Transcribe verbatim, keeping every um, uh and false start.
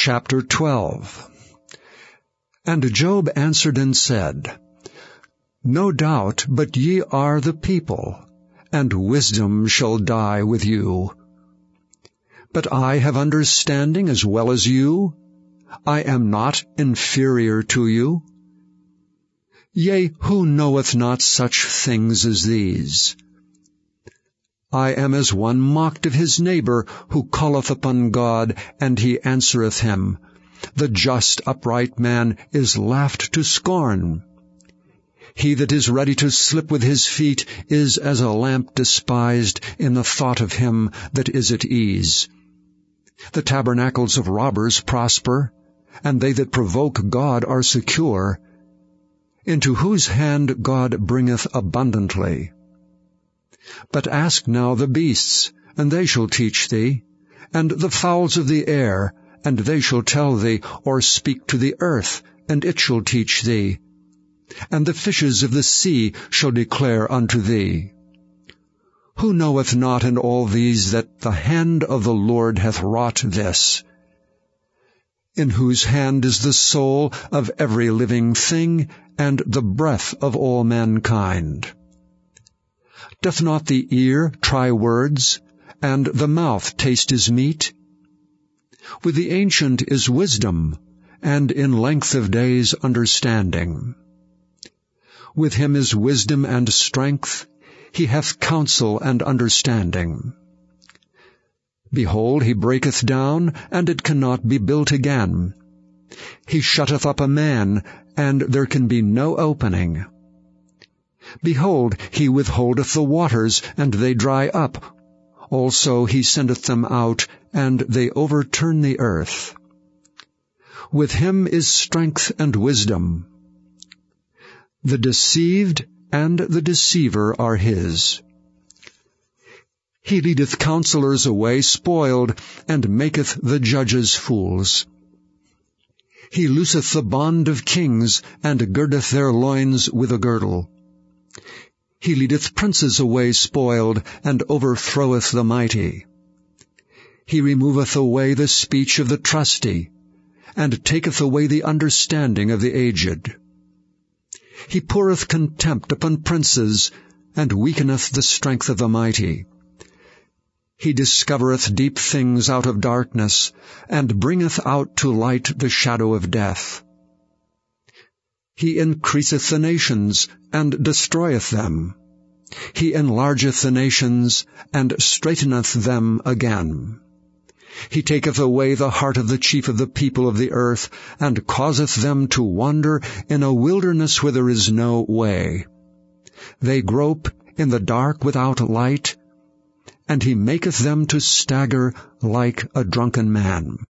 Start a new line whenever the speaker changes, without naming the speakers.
Chapter twelve. And Job answered and said, No doubt but ye are the people, and wisdom shall die with you. But I have understanding as well as you. I am not inferior to you. Yea, who knoweth not such things as these? I am as one mocked of his neighbor, who calleth upon God, and he answereth him. The just upright man is laughed to scorn. He that is ready to slip with his feet is as a lamp despised in the thought of him that is at ease. The tabernacles of robbers prosper, and they that provoke God are secure, into whose hand God bringeth abundantly. But ask now the beasts, and they shall teach thee, and the fowls of the air, and they shall tell thee, or speak to the earth, and it shall teach thee. And the fishes of the sea shall declare unto thee. Who knoweth not in all these that the hand of the Lord hath wrought this? In whose hand is the soul of every living thing, and the breath of all mankind? Doth not the ear try words, and the mouth taste his meat? With the ancient is wisdom, and in length of days understanding. With him is wisdom and strength, he hath counsel and understanding. Behold, he breaketh down, and it cannot be built again. He shutteth up a man, and there can be no opening. Behold, he withholdeth the waters, and they dry up. Also he sendeth them out, and they overturn the earth. With him is strength and wisdom. The deceived and the deceiver are his. He leadeth counselors away spoiled, and maketh the judges fools. He looseth the bond of kings, and girdeth their loins with a girdle. He leadeth princes away spoiled, and overthroweth the mighty. He removeth away the speech of the trusty, and taketh away the understanding of the aged. He poureth contempt upon princes, and weakeneth the strength of the mighty. He discovereth deep things out of darkness, and bringeth out to light the shadow of death. He increaseth the nations, and destroyeth them. He enlargeth the nations, and straiteneth them again. He taketh away the heart of the chief of the people of the earth, and causeth them to wander in a wilderness where there is no way. They grope in the dark without light, and he maketh them to stagger like a drunken man.